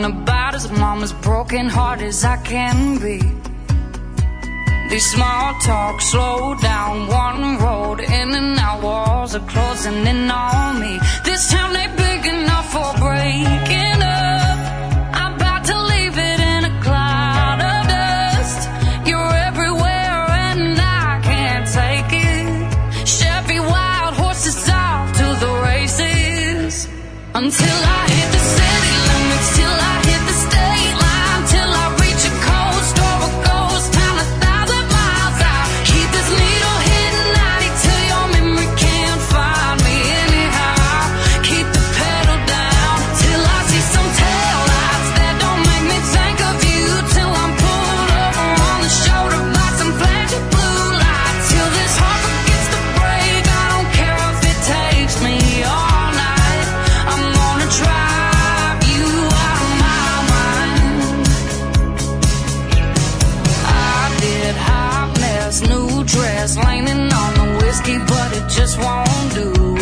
about as mom, as broken heart as I can be. These small talk, slow down, one road, in and out, walls are closing in on me. This town ain't big enough for breaking up. I'm about to leave it in a cloud of dust. You're everywhere and I can't take it. Chevy wild horses off to the races. Until I hit the city limits, till I hit the state line, till I reach a coast or a ghost town 1,000 miles out. Keep this needle hitting 90 till your memory can't find me anyhow. Keep the pedal down till I see some taillights that don't make me think of you. Till I'm pulled over on the shoulder by some flashing blue lights. Till this heart forgets to break. I don't care if it takes me all night. I'm gonna drive you out of my mind. I did hot mess, new dress, leaning on the whiskey, but it just won't do.